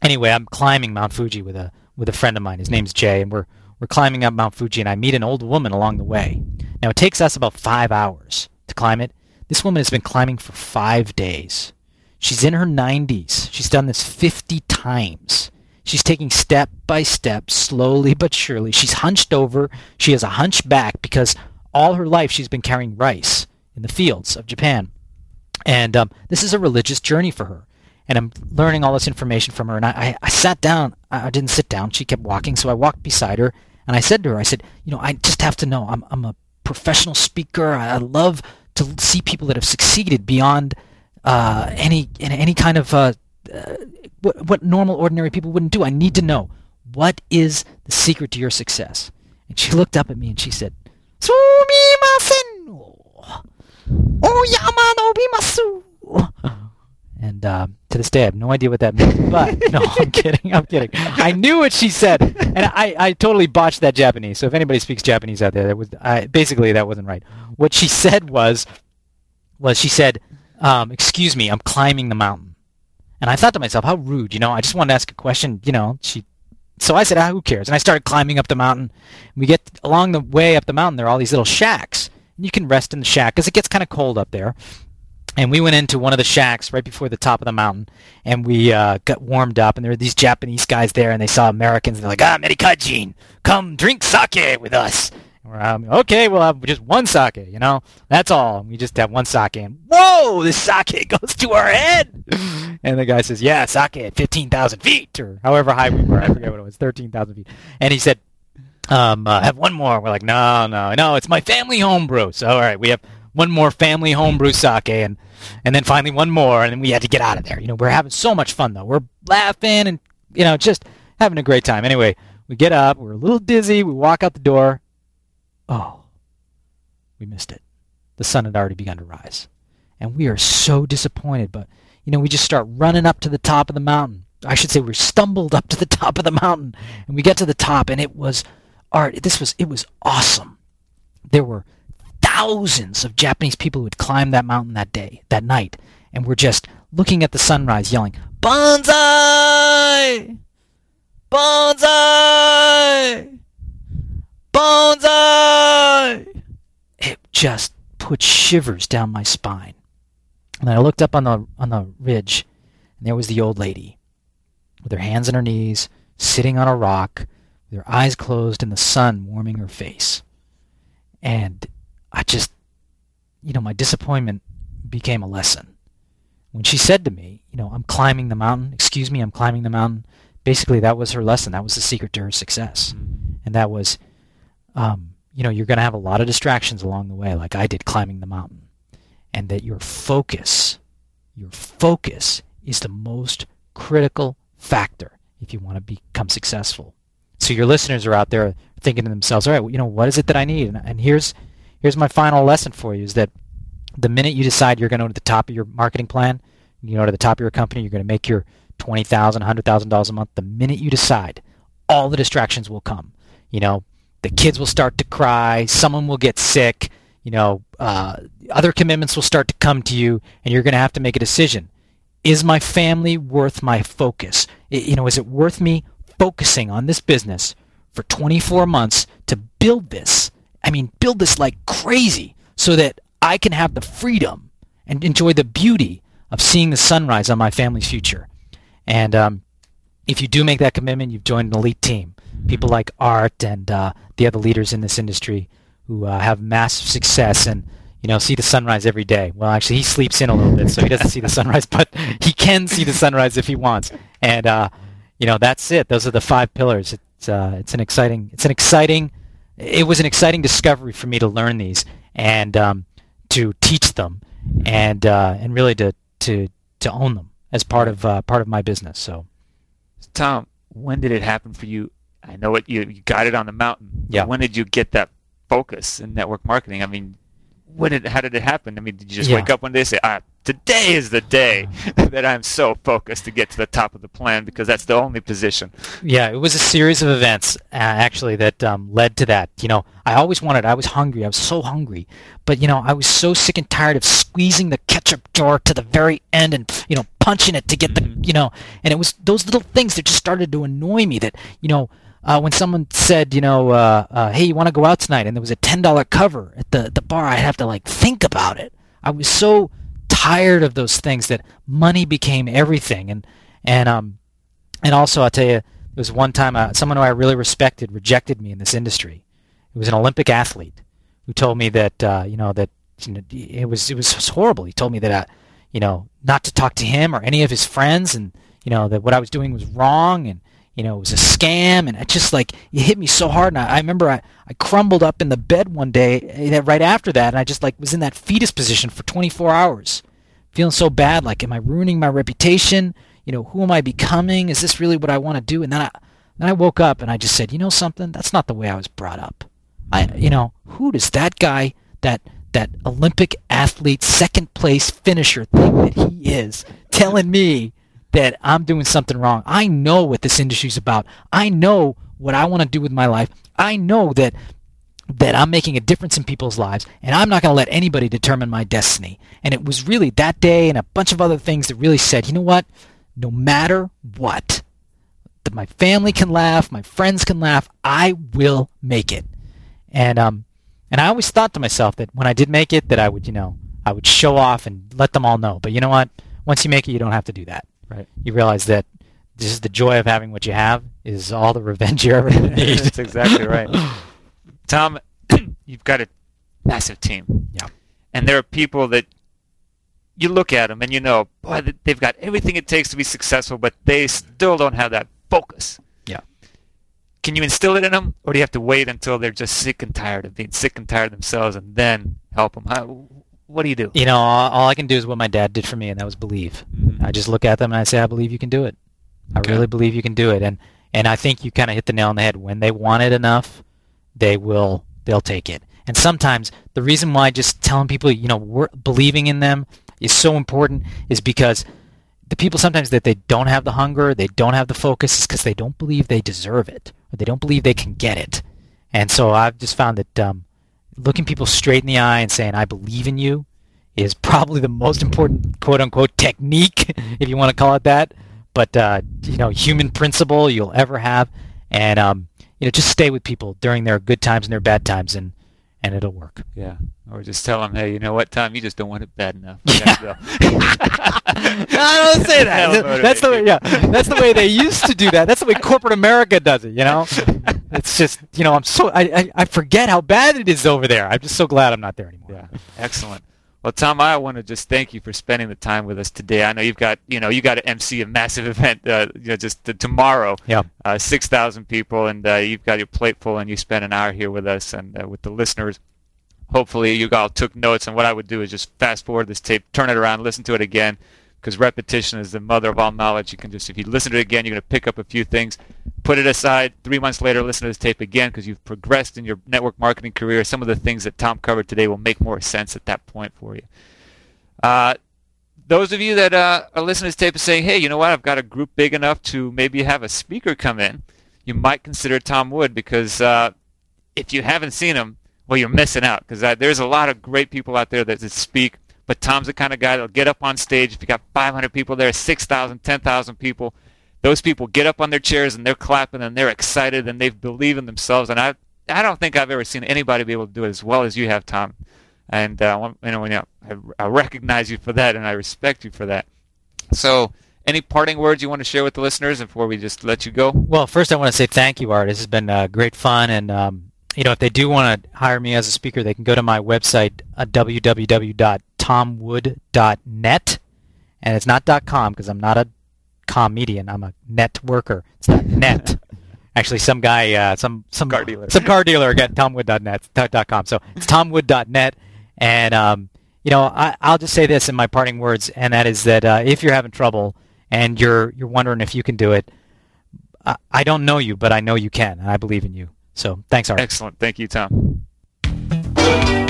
Anyway, I'm climbing Mount Fuji with a friend of mine. His name's Jay, and we're climbing up Mount Fuji, and I meet an old woman along the way. Now, it takes us about 5 hours to climb it. This woman has been climbing for 5 days. She's in her 90s. She's done this 50 times. She's taking step by step, slowly but surely. She's hunched over. She has a hunchback because all her life she's been carrying rice in the fields of Japan. And this is a religious journey for her. And I'm learning all this information from her. And I sat down. I didn't sit down. She kept walking. So I walked beside her. And I said to her, I said, I just have to know. I'm a professional speaker. I love to see people that have succeeded beyond any kind of what normal, ordinary people wouldn't do. I need to know, what is the secret to your success? And she looked up at me and she said, Sumimasen o oyama nobimasu. And to this day, I have no idea what that means. But no, I'm kidding. I knew what she said, and I totally botched that Japanese. So if anybody speaks Japanese out there, basically that wasn't right. What she said was she said, "Excuse me, I'm climbing the mountain." And I thought to myself, how rude. I just wanted to ask a question. So I said, who cares? And I started climbing up the mountain. We get along the way up the mountain. There are all these little shacks, and you can rest in the shack because it gets kind of cold up there. And we went into one of the shacks right before the top of the mountain, and we got warmed up, and there were these Japanese guys there, and they saw Americans, and they're like, Amerikajin, come drink sake with us. And we're, okay, we'll have just one sake, that's all. And we just have one sake, and whoa, this sake goes to our head. And the guy says, yeah, sake at 15,000 feet, or however high we were, I forget what it was, 13,000 feet. And he said, have one more. We're like, no, it's my family homebrew. So, all right, we have one more family homebrew sake, and then finally one more, and then we had to get out of there. We're having so much fun, though. We're laughing and, just having a great time. Anyway, we get up. We're a little dizzy. We walk out the door. Oh, we missed it. The sun had already begun to rise. And we are so disappointed, but, we just start running up to the top of the mountain. I should say we stumbled up to the top of the mountain, and we get to the top, and it was awesome. There were thousands of Japanese people who had climbed that mountain that night, and were just looking at the sunrise, yelling, "Bonsai! Bonsai! Bonsai!" It just put shivers down my spine. And I looked up on the ridge, and there was the old lady, with her hands on her knees, sitting on a rock, with her eyes closed and the sun warming her face. And I just, my disappointment became a lesson. When she said to me, I'm climbing the mountain, excuse me, I'm climbing the mountain, basically that was her lesson. That was the secret to her success. And that was, you're going to have a lot of distractions along the way, like I did climbing the mountain. And that your focus is the most critical factor if you want to become successul. So your listeners are out there thinking to themselves, all right, what is it that I need? And here's my final lesson for you, is that the minute you decide you're going to the top of your marketing plan, to the top of your company, you're going to make your $20,000, $100,000 a month, the minute you decide, all the distractions will come. The kids will start to cry, someone will get sick, other commitments will start to come to you, and you're going to have to make a decision. Is my family worth my focus? Is it worth me focusing on this business for 24 months to build this? Build this like crazy so that I can have the freedom and enjoy the beauty of seeing the sunrise on my family's future. And if you do make that commitment, you've joined an elite team. People like Art and the other leaders in this industry who have massive success and see the sunrise every day. Well, actually, he sleeps in a little bit, so he doesn't see the sunrise, but he can see the sunrise if he wants. And that's it. Those are the 5 pillars. It was an exciting discovery for me to learn these and to teach them and really to own them as part of my business. So, Tom, when did it happen for you? I know you got it on the mountain. Yeah. When did you get that focus in network marketing? how did it happen? I mean, did you just Yeah. wake up one day and say, today is the day that I'm so focused to get to the top of the plan because that's the only position? Yeah, it was a series of events actually that led to that. I always I was hungry. I was so hungry. But, I was so sick and tired of squeezing the ketchup jar to the very end and, punching it to get the, and it was those little things that just started to annoy me that, when someone said, hey, you want to go out tonight? And there was a $10 cover at the bar, I'd have to think about it. I was so tired of those things that money became everything. And also I'll tell you, there was one time someone who I really respected rejected me in this industry. It was an Olympic athlete who told me that it was horrible. He told me that not to talk to him or any of his friends, and that what I was doing was wrong, and it was a scam, and it just it hit me so hard. And I remember I crumbled up in the bed one day right after that, and I just was in that fetus position for 24 hours, feeling so bad. Am I ruining my reputation? Who am I becoming? Is this really what I want to do? And then I woke up and I just said, something? That's not the way I was brought up. Who does that guy, that Olympic athlete, second place finisher think that he is, telling me that I'm doing something wrong? I know what this industry's about. I know what I want to do with my life. I know that I'm making a difference in people's lives, and I'm not going to let anybody determine my destiny. And it was really that day and a bunch of other things that really said, you know what? No matter what, my family can laugh, my friends can laugh, I will make it. And I always thought to myself that when I did make it, that I would show off and let them all know. But you know what? Once you make it, you don't have to do that. Right. You realize that this is the joy of having what you have is all the revenge you're ever going to need. That's exactly right. Tom, you've got a massive team. Yeah. And there are people that you look at them and boy, they've got everything it takes to be successful, but they still don't have that focus. Yeah. Can you instill it in them, or do you have to wait until they're just sick and tired of being sick and tired of themselves and then help them? What do you do? All I can do is what my dad did for me, and that was believe. Mm-hmm. I just look at them and I say, I believe you can do it. I really believe you can do it. And I think you kind of hit the nail on the head. When they want it enough, they'll take it. And sometimes the reason why just telling people, believing in them is so important is because the people sometimes that they don't have the hunger, they don't have the focus, is because they don't believe they deserve it, or they don't believe they can get it. And so I've just found that looking people straight in the eye and saying, I believe in you, is probably the most important quote-unquote technique, if you want to call it that, but human principle you'll ever have. And just stay with people during their good times and their bad times, and it'll work. Yeah. Or just tell them, hey, you know what, Tom, you just don't want it bad enough. Yeah. I don't say that. That's the way. Yeah, that's the way they used to do that. That's the way corporate America does it. It's just I forget how bad it is over there. I'm just so glad I'm not there anymore. Yeah. Excellent. Well, Tom, I want to just thank you for spending the time with us today. I know you got to MC a massive event, just tomorrow. Yeah. 6,000 people, and you've got your plate full, and you spent an hour here with us and with the listeners. Hopefully, you all took notes, and what I would do is just fast forward this tape, turn it around, listen to it again, because repetition is the mother of all knowledge. If you listen to it again, you're going to pick up a few things. Put it aside. 3 months later, listen to this tape again, because you've progressed in your network marketing career. Some of the things that Tom covered today will make more sense at that point for you. Those of you that are listening to this tape and saying, hey, you know what, I've got a group big enough to maybe have a speaker come in, you might consider Tom Wood, because if you haven't seen him, well, you're missing out, because there's a lot of great people out there that speak, but Tom's the kind of guy that'll get up on stage. If you got 500 people there, 6,000, 10,000 people, those people get up on their chairs and they're clapping and they're excited and they believe in themselves. And I don't think I've ever seen anybody be able to do it as well as you have, Tom. And I recognize you for that, and I respect you for that. So, any parting words you want to share with the listeners before we just let you go? Well, first I want to say thank you, Art. This has been great fun, and if they do want to hire me as a speaker, they can go to my website, www.tomwood.net, and it's not .com, because I'm not a comedian. I'm a net worker. It's not net. Actually, some guy, some car dealer, got tomwood.net.com. So it's tomwood.net, and I'll just say this in my parting words, and that is that if you're having trouble and you're wondering if you can do it, I don't know you, but I know you can, and I believe in you. So thanks, Art. Excellent. Thank you, Tom.